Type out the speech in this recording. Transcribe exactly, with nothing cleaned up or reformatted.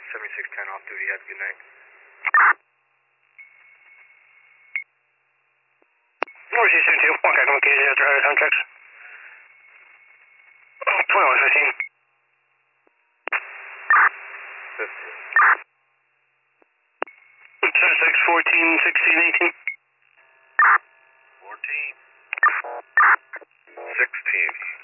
seventy-six ten off duty. Have a good night. North East seventy-two, one guy coming K Z after highway time checks. twenty-one fifteen. fifteen. seventy-six, fourteen, sixteen, eighteen. fourteen. sixteen.